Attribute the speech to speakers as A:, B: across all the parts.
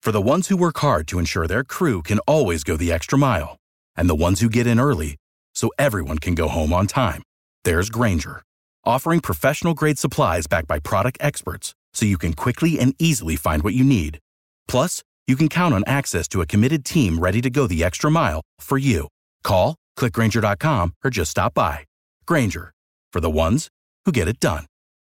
A: For the ones who work hard to ensure their crew can always go the extra mile, and the ones who get in early so everyone can go home on time, there's Grainger, offering professional-grade supplies backed by product experts so you can quickly and easily find what you need. Plus, you can count on access to a committed team ready to go the extra mile for you. Call, click Grainger.com, or just stop by. Grainger, for the ones who get it done.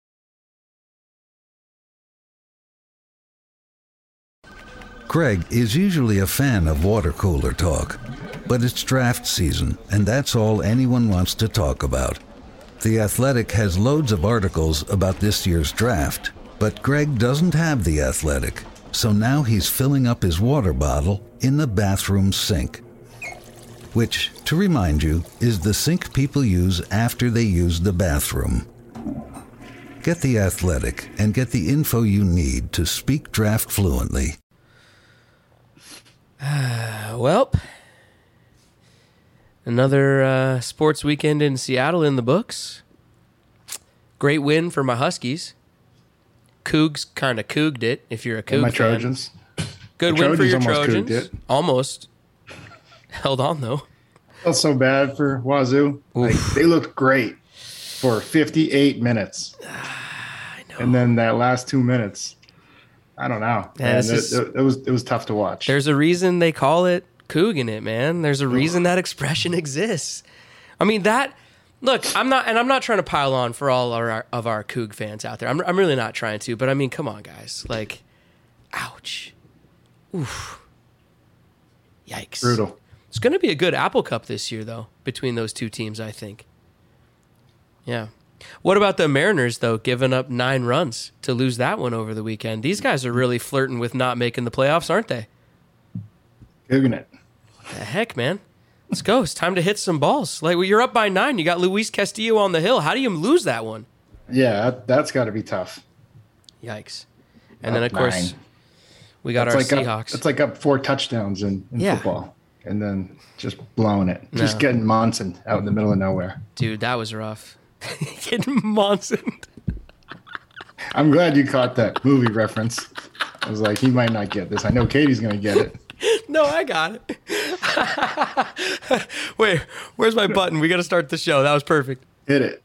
B: Greg is usually a fan of water cooler talk, but it's draft season, and that's all anyone wants to talk about. The Athletic has loads of articles about this year's draft, but Greg doesn't have The Athletic, so now he's filling up his water bottle in the bathroom sink. Which, to remind you, is the sink people use after they use the bathroom. Get The Athletic and get the info you need to speak draft fluently.
C: Well, another sports weekend in Seattle in the books. Great win for my Huskies. Cougs kind of couged it, if you're a Coug
D: my
C: fan.
D: Trojans.
C: Good
D: The
C: win for your
D: Trojans
C: Trojans. Almost. Held on, though.
D: Felt so bad for Wazoo. Like, they looked great for 58 minutes.
C: I know.
D: And then that last 2 minutes, I don't know.
C: Yeah,
D: Man, it was tough to watch.
C: There's a reason they call it Couging it, man. There's a reason that expression exists. I mean, look, I'm not trying to pile on for all of our Coug fans out there. I'm really not trying to, but I mean, come on, guys. Like, ouch. Oof. Yikes.
D: Brutal.
C: It's going to be a good Apple Cup this year, though, between those two teams, I think. Yeah. What about the Mariners, though, giving up 9 runs to lose that one over the weekend? These guys are really flirting with not making the playoffs, aren't they?
D: Couging it.
C: The heck, man. Let's go. It's time to hit some balls. Like, you're up by 9. You got Luis Castillo on the hill. How do you lose that one?
D: Yeah, that's got to be tough.
C: Yikes. And then, of course,
D: 9.
C: we got
D: That's
C: our
D: like
C: Seahawks.
D: It's like up 4 touchdowns in football. And then just blowing it.
C: No.
D: Just getting Monson out in the middle of nowhere.
C: Dude, that was rough. Getting Monson.
D: I'm glad you caught that movie reference. I was like, he might not get this. I know Katie's going to get it.
C: No, I got it. Wait, where's my button? We got to start the show. That was perfect.
D: Hit it.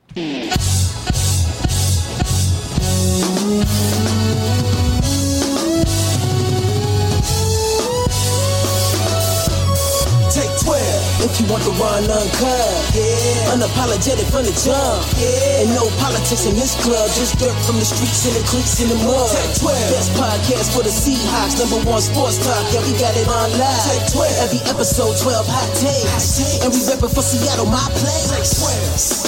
E: If you want the run uncut, yeah, unapologetic from the jump, yeah, and no politics in this club, just dirt from the streets and the creeks in the mud. Tech 12, best podcast for the Seahawks, #1 sports talk, yeah, we got it on live. Tech 12, every episode 12 hot takes, and we reppin' for Seattle, my place.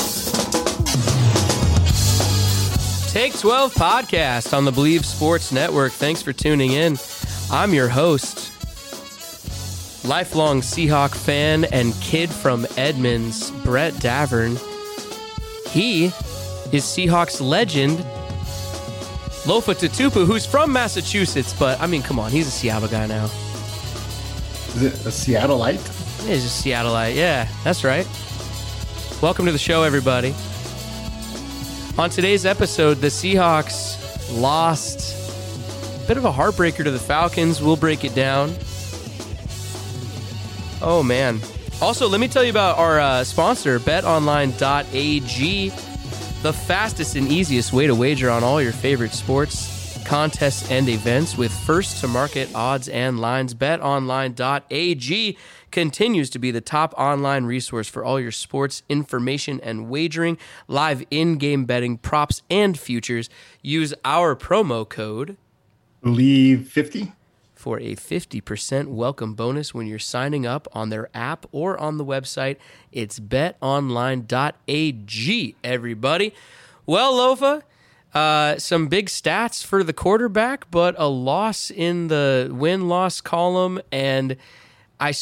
C: Take 12 podcast on the Believe Sports Network. Thanks for tuning in. I'm your host, lifelong Seahawk fan and kid from Edmonds, Brett Davern. He is Seahawks legend, Lofa Tatupu, who's from Massachusetts, but, I mean, come on, he's a Seattle guy now.
D: Is it a Seattleite?
C: He's a Seattleite, yeah, that's right. Welcome to the show, everybody. On today's episode, the Seahawks lost. A bit of a heartbreaker to the Falcons. We'll break it down. Oh, man. Also, let me tell you about our sponsor, betonline.ag, the fastest and easiest way to wager on all your favorite sports, contests, and events with first-to-market odds and lines. betonline.ag continues to be the top online resource for all your sports information and wagering, live in-game betting, props, and futures. Use our promo code
D: Believe50
C: for a 50% welcome bonus when you're signing up on their app or on the website. It's betonline.ag, everybody. Well, Lofa, some big stats for the quarterback, but a loss in the win-loss column, and I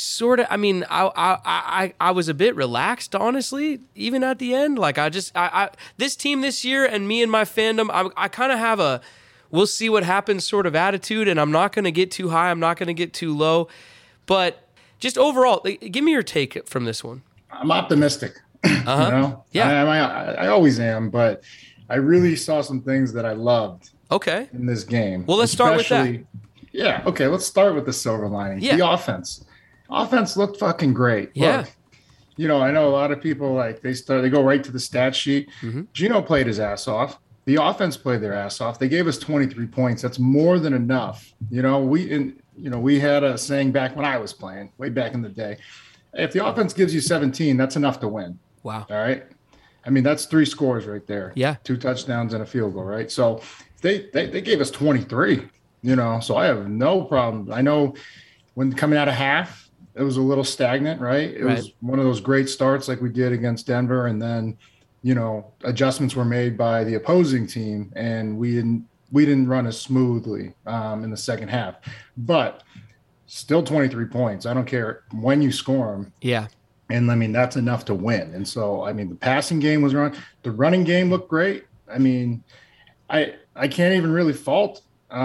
C: was a bit relaxed, honestly, even at the end. Like, this team this year and me and my fandom, I kind of have a we'll see what happens sort of attitude, and I'm not going to get too high. I'm not going to get too low. But just overall, give me your take from this one.
D: I'm optimistic.
C: Uh-huh.
D: You know?
C: Yeah.
D: I always am, but I really saw some things that I loved
C: in
D: this game.
C: Well, let's start with that.
D: Yeah. Okay. Let's start with the silver lining.
C: Yeah.
D: The offense. Offense looked fucking great.
C: Yeah.
D: Look, you know, I know a lot of people like they go right to the stat sheet.
C: Mm-hmm.
D: Gino played his ass off. The offense played their ass off. They gave us 23 points. That's more than enough. You know, we had a saying back when I was playing, way back in the day. If the offense gives you 17, that's enough to win.
C: Wow.
D: All right. I mean, that's 3 scores right there.
C: Yeah.
D: 2 touchdowns and a field goal, right? So they gave us 23, you know, so I have no problem. I know when coming out of half, it was a little stagnant, right? It was one of those great starts like we did against Denver. And then, you know, adjustments were made by the opposing team and we didn't run as smoothly in the second half, but still 23 points. I don't care when you score them.
C: Yeah.
D: And I mean, that's enough to win. And so, I mean, the passing game was run. The running game looked great. I mean, I can't even really fault,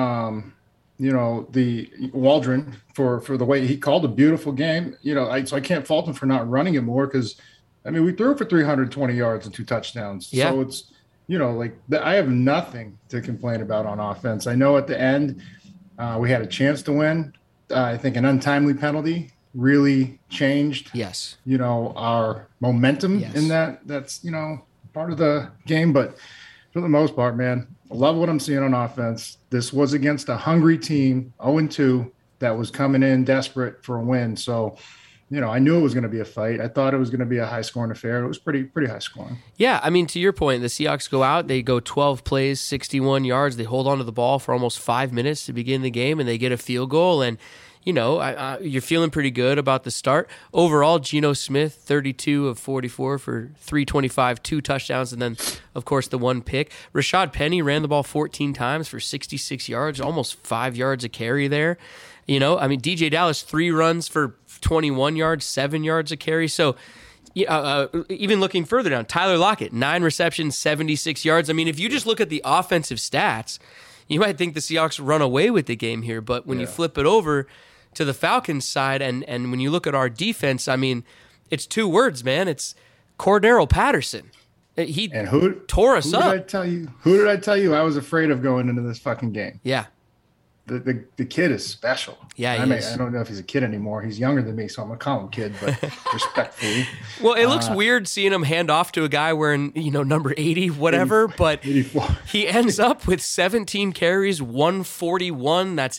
D: you know, the Waldron for the way he called a beautiful game. You know, so I can't fault him for not running it more because, I mean, we threw for 320 yards and 2 touchdowns.
C: Yeah.
D: So it's, you know, like I have nothing to complain about on offense. I know at the end we had a chance to win. I think an untimely penalty really changed,
C: Yes.
D: you know, our momentum in that's, you know, part of the game. But for the most part, man, I love what I'm seeing on offense. This was against a hungry team, 0-2, that was coming in desperate for a win. So, you know, I knew it was going to be a fight. I thought it was going to be a high-scoring affair. It was pretty high scoring.
C: Yeah, I mean, to your point, the Seahawks go out, they go 12 plays, 61 yards, they hold on to the ball for almost 5 minutes to begin the game, and they get a field goal, and you know, you're feeling pretty good about the start. Overall, Geno Smith, 32 of 44 for 325, 2 touchdowns, and then, of course, the 1 pick. Rashad Penny ran the ball 14 times for 66 yards, almost 5 yards a carry there. You know, I mean, DJ Dallas, 3 runs for 21 yards, 7 yards a carry. So, even looking further down, Tyler Lockett, 9 receptions, 76 yards. I mean, if you just look at the offensive stats, you might think the Seahawks run away with the game here, but when you flip it over to the Falcons side, and when you look at our defense, I mean, it's 2 words, man. It's Cordero Patterson. He tore us up.
D: Who did I tell you I was afraid of going into this fucking game?
C: Yeah.
D: The kid is special.
C: Yeah,
D: I don't know if he's a kid anymore. He's younger than me, so I'm gonna call him kid, but respectfully.
C: Well, it looks weird seeing him hand off to a guy wearing, you know, number 80, whatever, but
D: 84.
C: He ends up with 17 carries, 141. That's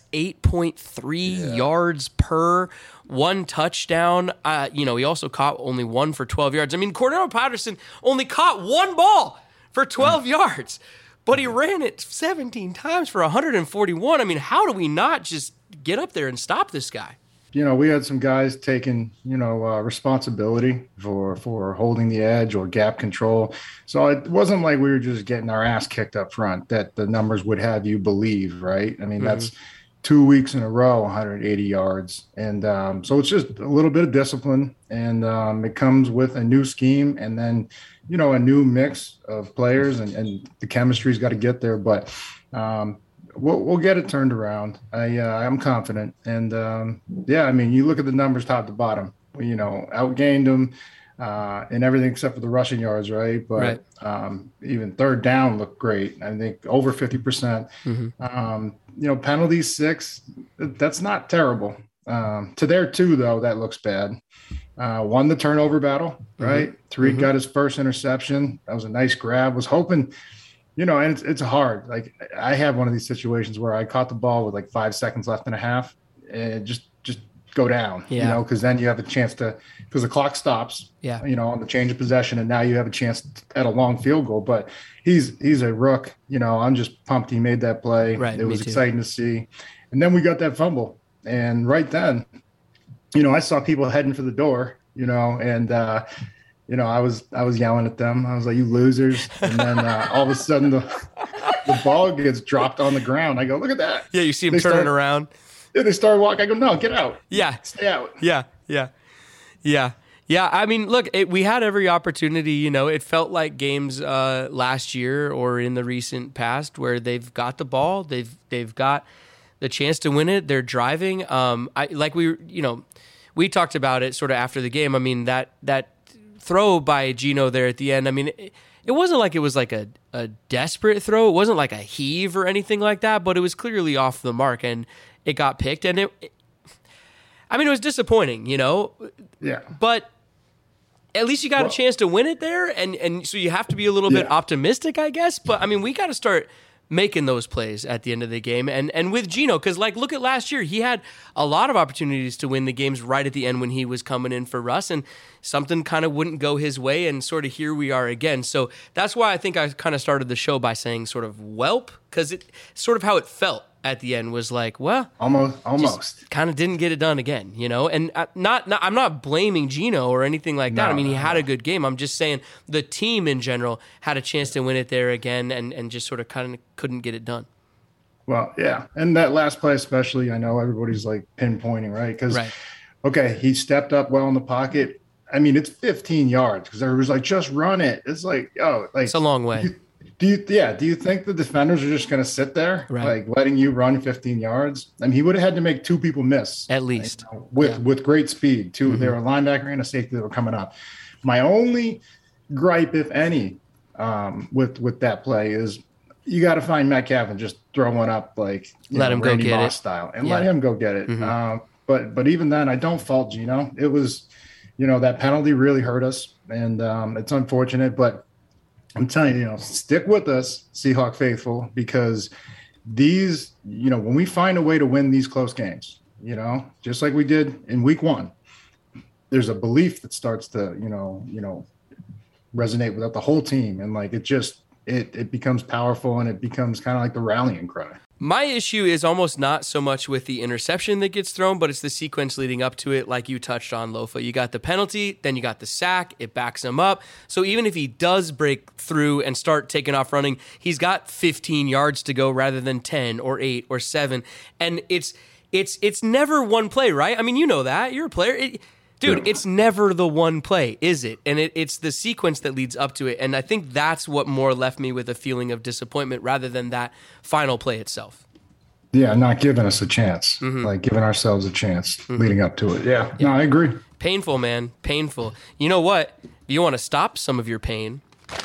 C: 8.3 yards per, 1 touchdown. You know, he also caught only 1 for 12 yards. I mean, Cordero Patterson only caught 1 ball for 12 yards. But he ran it 17 times for 141. I mean, how do we not just get up there and stop this guy?
D: You know, we had some guys taking, you know, responsibility for holding the edge or gap control. So it wasn't like we were just getting our ass kicked up front that the numbers would have you believe, right? I mean, that's 2 weeks in a row, 180 yards. And so it's just a little bit of discipline. And it comes with a new scheme and then, you know, a new mix of players and the chemistry's got to get there. But we'll get it turned around. I'm confident. And, I mean, you look at the numbers top to bottom. We, you know, outgained them in everything except for the rushing yards, right? But even third down looked great. I think over 50%. You know, penalties 6, that's not terrible. To their 2, though, that looks bad. Won the turnover battle, right? Tariq got his first interception. That was a nice grab. Was hoping, you know, and it's hard. Like I have one of these situations where I caught the ball with like 5 seconds left in a half and just go down, you know, because then you have a chance to, because the clock stops, you know, on the change of possession, and now you have a chance at a long field goal. But he's a rook, you know. I'm just pumped he made that play.
C: Right,
D: it was exciting to see. And then we got that fumble, and right then, you know, I saw people heading for the door, you know, and you know, I was yelling at them. I was like, "You losers!" And then all of a sudden, the ball gets dropped on the ground. I go, "Look at that!"
C: Yeah, you see him turning around.
D: Yeah, they started walking. I go, "No, get out!"
C: Yeah,
D: stay out.
C: Yeah. I mean, look, we had every opportunity. You know, it felt like games last year or in the recent past where they've got the ball, they've got the chance to win it. They're driving. We talked about it sort of after the game. I mean, that throw by Geno there at the end. I mean, it wasn't like it was like a desperate throw. It wasn't like a heave or anything like that, but it was clearly off the mark. And it got picked, and it was disappointing,
D: Yeah.
C: But at least you got a chance to win it there, and so you have to be a little bit optimistic, I guess. But I mean, we got to start making those plays at the end of the game, and with Gino, because look at last year, he had a lot of opportunities to win the games right at the end when he was coming in for Russ, and something kind of wouldn't go his way, and sort of here we are again. So that's why I think I kind of started the show by saying sort of welp, because it sort of how it felt at the end was like, well,
D: almost
C: kind of didn't get it done again, And I'm not blaming Gino or anything like that. I mean, he had a good game. I'm just saying the team in general had a chance to win it there again, and just sort of kind of couldn't get it done.
D: Well, yeah, and that last play especially, I know everybody's like pinpointing, right? Because okay, he stepped up well in the pocket. I mean, it's 15 yards because everybody's like, just run it. It's like,
C: it's a long way.
D: Do you think the defenders are just going to sit there, like letting you run 15 yards? I mean, he would have had to make two people miss
C: at least,
D: with great speed. Too, they were a linebacker and a safety that were coming up. My only gripe, if any, with that play is you got to find Metcalf and just throw one up like
C: let him
D: Randy
C: go get
D: Moss
C: it
D: style and let him go get it. But even then, I don't fault Gino. It was, that penalty really hurt us, and it's unfortunate, but. I'm telling you, stick with us, Seahawk faithful, because these, when we find a way to win these close games, just like we did in week 1, there's a belief that starts to, resonate with the whole team. And like, it becomes powerful, and it becomes kind of like the rallying cry.
C: My issue is almost not so much with the interception that gets thrown, but it's the sequence leading up to it, like you touched on, Lofa. You got the penalty, then you got the sack, it backs him up. So even if he does break through and start taking off running, he's got 15 yards to go rather than 10 or 8 or 7. And it's never one play, right? I mean, you know that. You're a player. Dude, it's never the one play, is it? And it's the sequence that leads up to it. And I think that's what more left me with a feeling of disappointment rather than that final play itself.
D: Yeah, not giving us a chance, like giving ourselves a chance leading up to it. Yeah, no, I agree.
C: Painful, man, painful. You know what? If you want to stop some of your pain,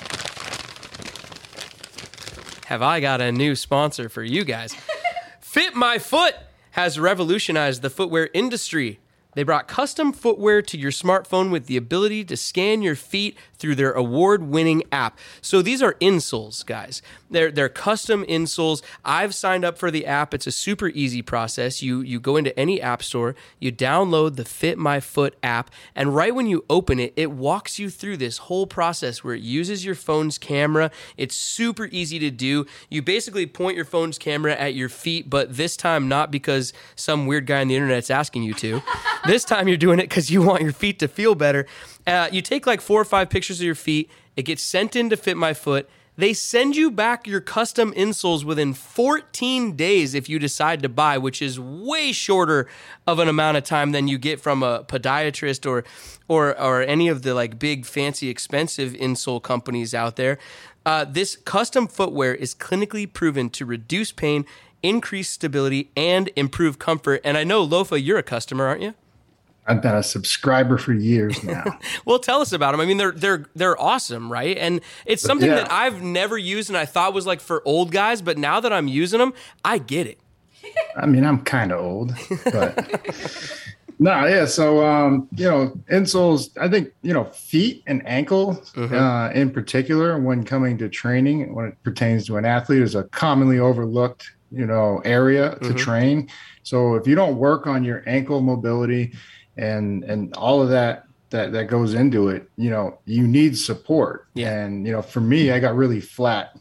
C: have I got a new sponsor for you guys. Fit My Foot has revolutionized the footwear industry. They brought custom footwear to your smartphone with the ability to scan your feet through their award-winning app. So these are insoles, guys. They're custom insoles. I've signed up for the app. It's a super easy process. You go into any app store, you download the Fit My Foot app, and right when you open it, it walks you through this whole process where it uses your phone's camera. It's super easy to do. You basically point your phone's camera at your feet, but this time not because some weird guy on the internet's asking you to. This time you're doing it because you want your feet to feel better. You take like 4 or 5 pictures of your feet. It gets sent in to Fit My Foot. They send you back your custom insoles within 14 days if you decide to buy, which is way shorter of an amount of time than you get from a podiatrist or any of the like big fancy expensive insole companies out there. This custom footwear is clinically proven to reduce pain, increase stability, and improve comfort. And I know, Lofa, you're a customer, aren't you?
D: I've been a subscriber for years now.
C: Well, tell us about them. I mean, they're awesome, right? And it's something that I've never used and I thought was like for old guys, but now that I'm using them, I get it.
D: I mean, I'm kind of old, but no, yeah. So, insoles, I think, feet and ankle in particular, when coming to training, when it pertains to an athlete, is a commonly overlooked, area to train. So if you don't work on your ankle mobility and all of that goes into it, you need support. Yeah. And, for me, I got really flat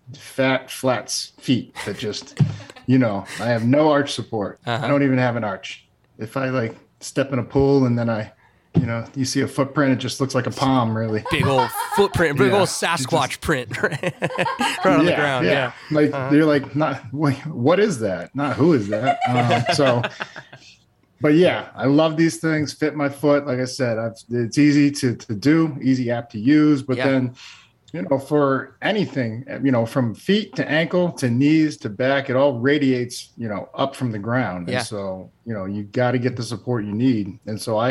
D: feet that just, I have no arch support. I don't even have an arch. If I like step in a pool and then you see a footprint, it just looks like a palm, really.
C: Big old footprint, big old Sasquatch print right on the ground. Yeah.
D: Like you're like, not, wait, what is that? Not who is that? But yeah, I love these things. Fit My Foot. Like I said, it's easy to do, easy app to use, but then, for anything, from feet to ankle to knees to back, it all radiates, up from the ground. And so, you got to get the support you need. And so I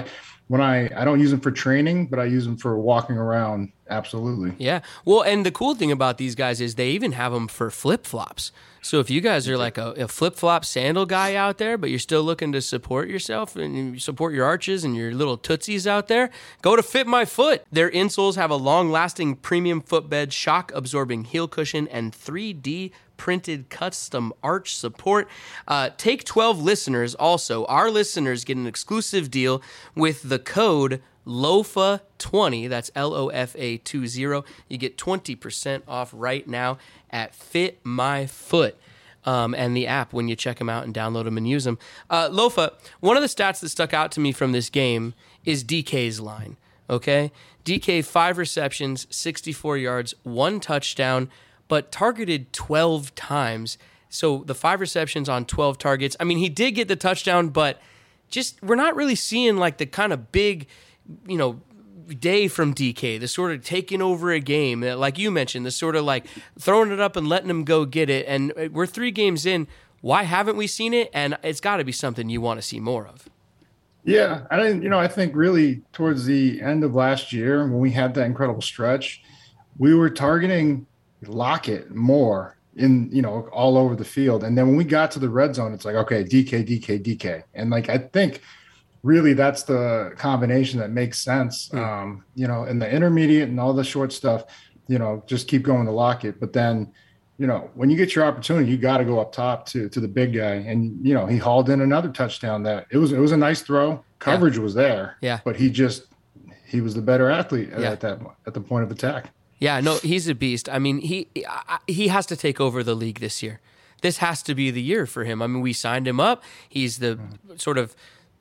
D: when I don't use them for training, but I use them for walking around. Absolutely.
C: Yeah. Well, and the cool thing about these guys is they even have them for flip-flops. So if you guys are like a flip-flop sandal guy out there, but you're still looking to support yourself and you support your arches and your little tootsies out there, go to Fit My Foot. Their insoles have a long-lasting premium footbed, shock-absorbing heel cushion, and 3D printed custom arch support. Take 12 listeners also. Our listeners get an exclusive deal with the code LOFA20. That's LOFA20. You get 20% off right now at Fit My Foot. And the app when you check them out and download them and use them. Lofa, one of the stats that stuck out to me from this game is DK's line, okay? DK, 5 receptions, 64 yards, 1 touchdown, but targeted 12 times. So the 5 receptions on 12 targets. I mean, he did get the touchdown, but just we're not really seeing like the kind of big, day from DK, the sort of taking over a game, like you mentioned, the sort of like throwing it up and letting him go get it. And we're 3 games in. Why haven't we seen it? And it's got to be something you want to see more of.
D: Yeah, I think really towards the end of last year when we had that incredible stretch, we were targeting Lockett more in, all over the field. And then when we got to the red zone, it's like, okay, DK. And like, I think really that's the combination that makes sense. In the intermediate and all the short stuff, just keep going to Lockett. But then, when you get your opportunity, you got to go up top to the big guy. And, he hauled in another touchdown that it was a nice throw. Coverage was there.
C: Yeah.
D: But he was the better athlete at the point of attack.
C: Yeah, no, he's a beast. I mean, he has to take over the league this year. This has to be the year for him. I mean, we signed him up. He's the sort of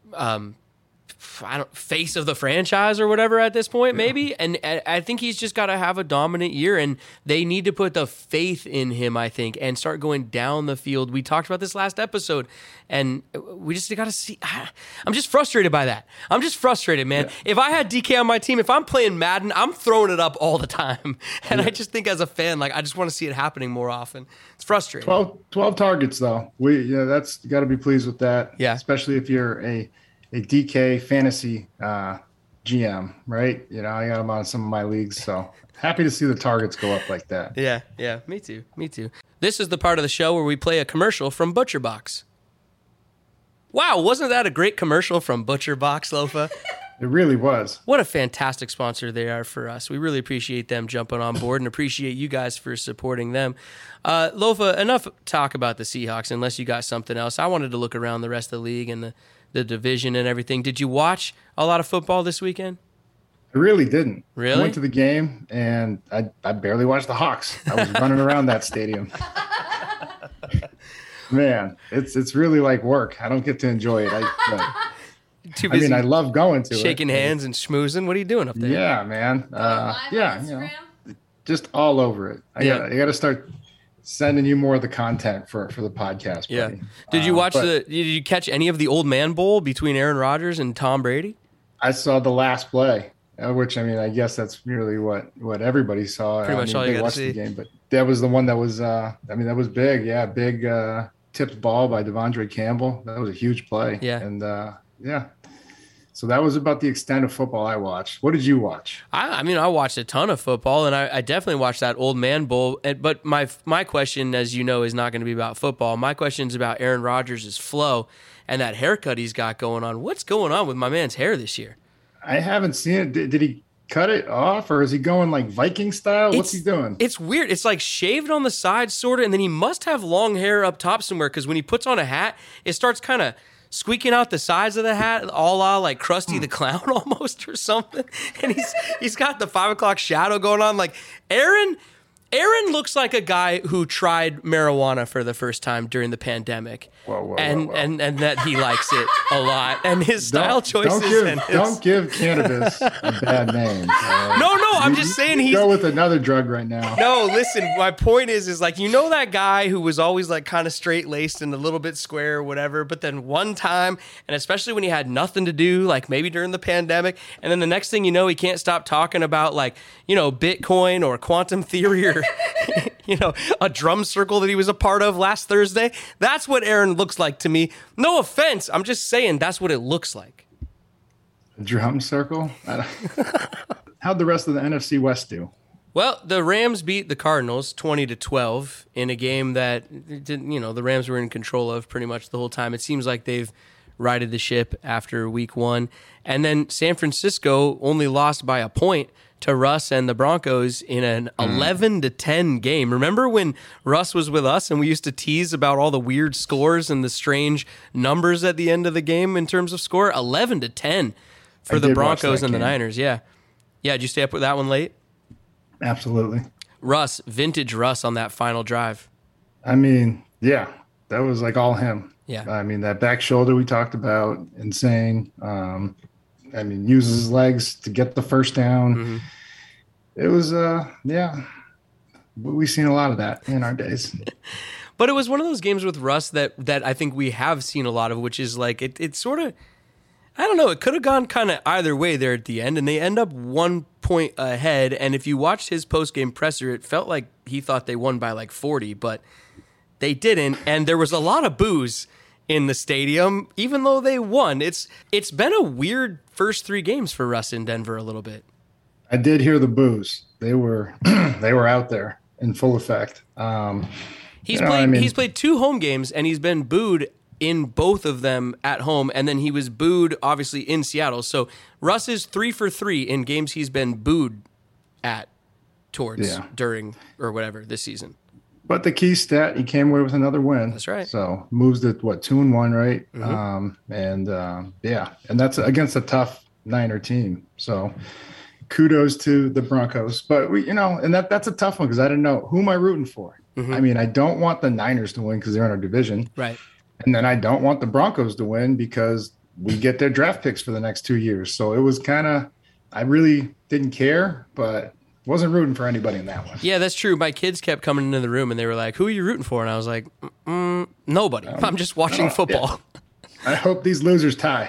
C: face of the franchise or whatever at this point, maybe. And I think he's just got to have a dominant year, and they need to put the faith in him, I think, and start going down the field. We talked about this last episode, and we just got to see. I'm just frustrated by that. I'm just frustrated, man. Yeah. If I had DK on my team, if I'm playing Madden, I'm throwing it up all the time. And I just think as a fan, like, I just want to see it happening more often. It's frustrating.
D: 12 targets, though. That's got to be pleased with that.
C: Yeah.
D: Especially if you're a DK fantasy GM, right? I got him on some of my leagues, so happy to see the targets go up like that.
C: Yeah, me too. This is the part of the show where we play a commercial from ButcherBox. Wow, wasn't that a great commercial from ButcherBox, Lofa?
D: It really was.
C: What a fantastic sponsor they are for us. We really appreciate them jumping on board and appreciate you guys for supporting them. Lofa, enough talk about the Seahawks, unless you got something else. I wanted to look around the rest of the league and the division and everything. Did you watch a lot of football this weekend?
D: I really didn't.
C: Really?
D: I went to the game, and I barely watched the Hawks. I was running around that stadium. Man, it's really like work. I don't get to enjoy it.
C: Too busy
D: I love going to
C: shaking hands and schmoozing. What are you doing up there?
D: Yeah, man. Just all over it. I got to start sending you more of the content for the podcast.
C: Yeah.
D: Buddy.
C: Did you watch did you catch any of the Old Man Bowl between Aaron Rodgers and Tom Brady?
D: I saw the last play, which, I guess that's really what everybody saw.
C: Pretty much all you got to see.
D: The game, but that was the one that was, that was big. Yeah. Big tipped ball by Devondre Campbell. That was a huge play.
C: Yeah.
D: And so that was about the extent of football I watched. What did you watch?
C: I watched a ton of football, and I definitely watched that Old Man Bowl. But my question, as you know, is not going to be about football. My question is about Aaron Rodgers' flow and that haircut he's got going on. What's going on with my man's hair this year?
D: I haven't seen it. Did he cut it off, or is he going like Viking style? What's he doing?
C: It's weird. It's like shaved on the sides, sort of, and then he must have long hair up top somewhere, because when he puts on a hat, it starts kind of squeaking out the sides of the hat, a la like Krusty the Clown almost, or something. And he's got the 5 o'clock shadow going on. Like Aaron looks like a guy who tried marijuana for the first time during the pandemic.
D: Whoa.
C: And that he likes it a lot. And his style choices.
D: Don't give cannabis a bad name.
C: No, I'm just saying he's
D: go with another drug right now.
C: No, listen, my point is like, that guy who was always like kind of straight laced and a little bit square or whatever, but then one time, and especially when he had nothing to do, like maybe during the pandemic, and then the next thing you know, he can't stop talking about like, Bitcoin or quantum theory or a drum circle that he was a part of last Thursday. That's what Aaron looks like to me. No offense. I'm just saying that's what it looks like.
D: Drum circle? How'd the rest of the NFC West do?
C: Well, the Rams beat the Cardinals 20-12 in a game that didn't, the Rams were in control of pretty much the whole time. It seems like they've righted the ship after week 1. And then San Francisco only lost by a point to Russ and the Broncos in an 11-10 game. Remember when Russ was with us and we used to tease about all the weird scores and the strange numbers at the end of the game in terms of score? 11-10 for the Broncos and the Niners. Yeah. Yeah, did you stay up with that one late?
D: Absolutely.
C: Russ, vintage Russ on that final drive.
D: I mean, yeah, that was like all him.
C: Yeah.
D: I mean, that back shoulder we talked about, insane. Uses his legs to get the first down. Mm-hmm. It was, we've seen a lot of that in our days.
C: But it was one of those games with Russ that I think we have seen a lot of, which is like, it sort of, I don't know, it could have gone kind of either way there at the end, and they end up 1 point ahead. And if you watched his post-game presser, it felt like he thought they won by like 40, but they didn't. And there was a lot of boos in the stadium, even though they won. It's been a weird first 3 games for Russ in Denver a little bit.
D: I did hear the boos. They were they were out there in full effect.
C: He's played 2 home games, and he's been booed in both of them at home, and then he was booed, obviously, in Seattle. So Russ is 3 for 3 in games he's been booed during, or whatever, this season.
D: But the key stat, he came away with another win.
C: That's right.
D: So moves to, 2-1, right? Mm-hmm. And that's against a tough Niner team. So kudos to the Broncos. But, and that's a tough one because I didn't know, who am I rooting for? Mm-hmm. I mean, I don't want the Niners to win because they're in our division.
C: Right.
D: And then I don't want the Broncos to win because we get their draft picks for the next 2 years. So it was kind of, I really didn't care, but wasn't rooting for anybody in that one.
C: Yeah, that's true. My kids kept coming into the room and they were like, who are you rooting for? And I was like, nobody. I'm just watching football.
D: Yeah. I hope these losers tie.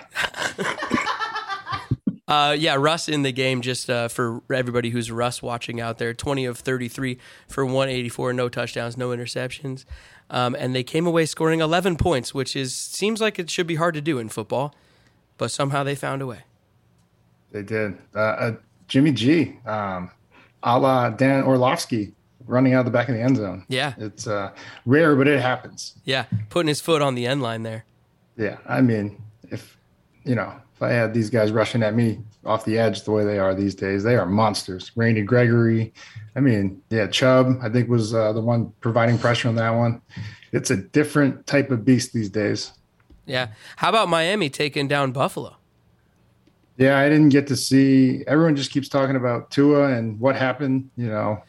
C: Russ in the game, just for everybody who's Russ watching out there, 20 of 33 for 184, no touchdowns, no interceptions. And they came away scoring 11 points, which seems like it should be hard to do in football, but somehow they found a way.
D: They did. Jimmy G, a la Dan Orlovsky, running out of the back of the end zone.
C: Yeah.
D: It's rare, but it happens.
C: Yeah, putting his foot on the end line there.
D: Yeah, I mean, if I had these guys rushing at me off the edge the way they are these days, they are monsters. Randy Gregory, Chubb, I think was the one providing pressure on that one. It's a different type of beast these days.
C: Yeah. How about Miami taking down Buffalo?
D: Yeah, I didn't get to see. Everyone just keeps talking about Tua and what happened. Why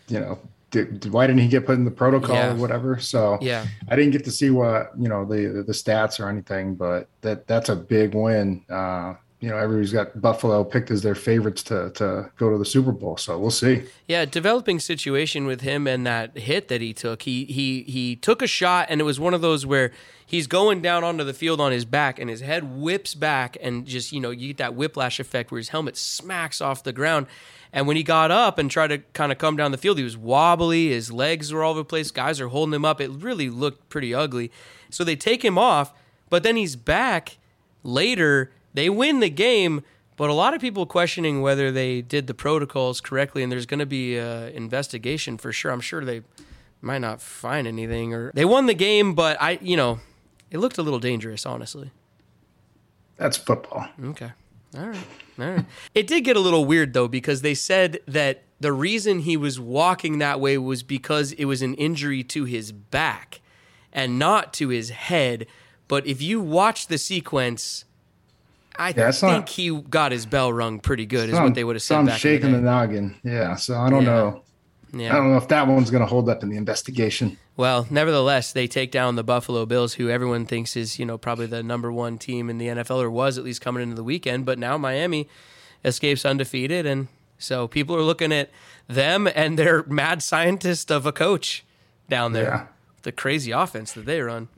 D: didn't he get put in the protocol or whatever? So
C: yeah,
D: I didn't get to see what the stats or anything. But that's a big win. Everybody's got Buffalo picked as their favorites to go to the Super Bowl. So we'll see.
C: Yeah, developing situation with him and that hit that he took. He took a shot, and it was one of those where he's going down onto the field on his back, and his head whips back, and just, you get that whiplash effect where his helmet smacks off the ground. And when he got up and tried to kind of come down the field, he was wobbly. His legs were all over the place. Guys are holding him up. It really looked pretty ugly. So they take him off, but then he's back later. They win the game, but a lot of people questioning whether they did the protocols correctly, and there's going to be an investigation for sure. I'm sure they might not find anything. Or they won the game, but it looked a little dangerous, honestly.
D: That's football.
C: Okay. All right. It did get a little weird, though, because they said that the reason he was walking that way was because it was an injury to his back and not to his head. But if you watch the sequence, I think he got his bell rung pretty good, is what they would have said back
D: shaking
C: in the day.
D: the noggin. Yeah, so I don't know. Yeah. I don't know if that one's going to hold up in the investigation.
C: Well, nevertheless, they take down the Buffalo Bills, who everyone thinks is, probably the number one team in the NFL, or was at least coming into the weekend. But now Miami escapes undefeated, and so people are looking at them and their mad scientist of a coach down there. Yeah. The crazy offense that they run.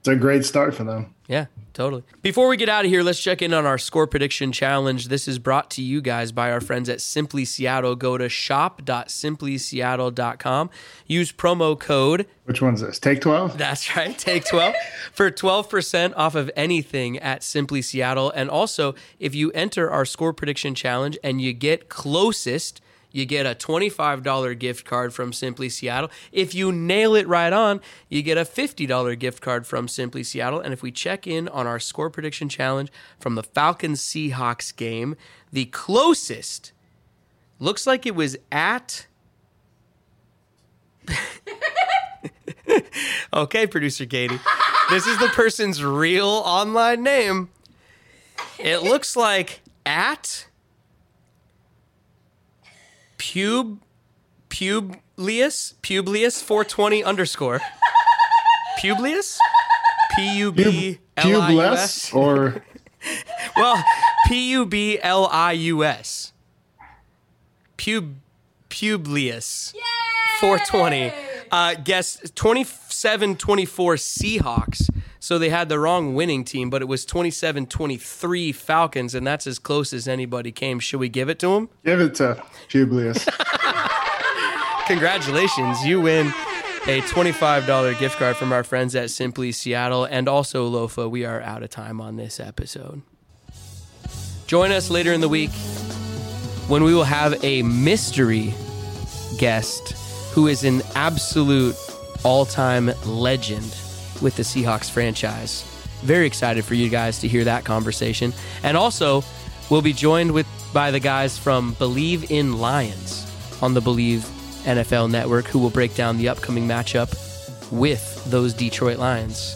D: It's a great start for them.
C: Yeah, totally. Before we get out of here, let's check in on our score prediction challenge. This is brought to you guys by our friends at Simply Seattle. Go to shop.simplyseattle.com. Use promo code.
D: Which one's this? Take 12?
C: That's right. Take 12 for 12% off of anything at Simply Seattle. And also, if you enter our score prediction challenge and you get closest, you get a $25 gift card from Simply Seattle. If you nail it right on, you get a $50 gift card from Simply Seattle. And if we check in on our score prediction challenge from the Falcons-Seahawks game, the closest looks like it was at... Okay, producer Katie. This is the person's real online name. It looks like at... Publius 420 _. Publius?
D: Publius or
C: well, Publius. Publius 420. Guess 27-24 Seahawks. So they had the wrong winning team, but it was 27-23 Falcons, and that's as close as anybody came. Should we give it to them?
D: Give it to Publius.
C: Congratulations. You win a $25 gift card from our friends at Simply Seattle. And also, Lofa, we are out of time on this episode. Join us later in the week when we will have a mystery guest who is an absolute all-time legend with the Seahawks franchise. Very excited for you guys to hear that conversation. And also, we'll be joined by the guys from Believe in Lions on the Believe NFL Network, who will break down the upcoming matchup with those Detroit Lions.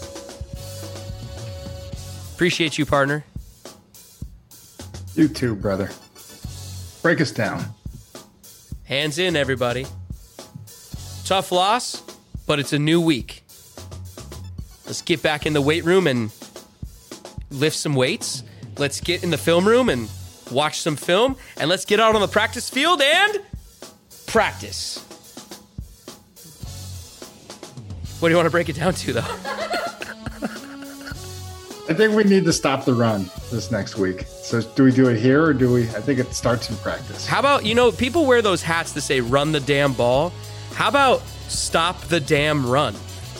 C: Appreciate you, partner.
D: You too, brother. Break us down.
C: Hands in, everybody. Tough loss, but it's a new week. Let's get back in the weight room and lift some weights. Let's get in the film room and watch some film. And let's get out on the practice field and practice. What do you want to break it down to, though?
D: I think we need to stop the run this next week. So do we do it here or do we? I think it starts in practice.
C: How about, people wear those hats that say run the damn ball. How about stop the damn run?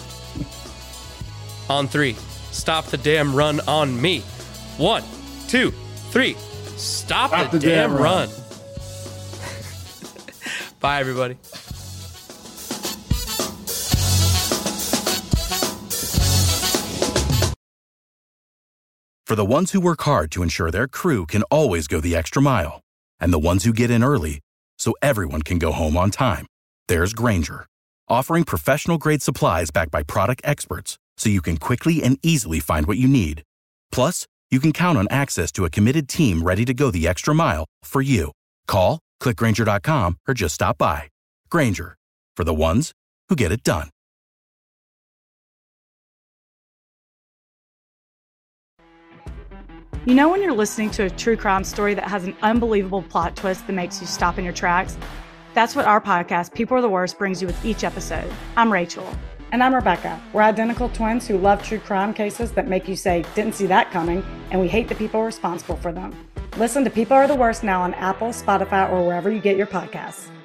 C: On 3. Stop the damn run on me. 1, 2, 3. Stop the damn run. Bye, everybody.
A: For the ones who work hard to ensure their crew can always go the extra mile, and the ones who get in early so everyone can go home on time, there's Grainger, offering professional-grade supplies backed by product experts so you can quickly and easily find what you need. Plus, you can count on access to a committed team ready to go the extra mile for you. Call, click Grainger.com, or just stop by. Grainger, for the ones who get it done.
F: You know when you're listening to a true crime story that has an unbelievable plot twist that makes you stop in your tracks? That's what our podcast, People Are the Worst, brings you with each episode. I'm Rachel.
G: And I'm Rebecca. We're identical twins who love true crime cases that make you say, didn't see that coming, and we hate the people responsible for them. Listen to People Are the Worst now on Apple, Spotify, or wherever you get your podcasts.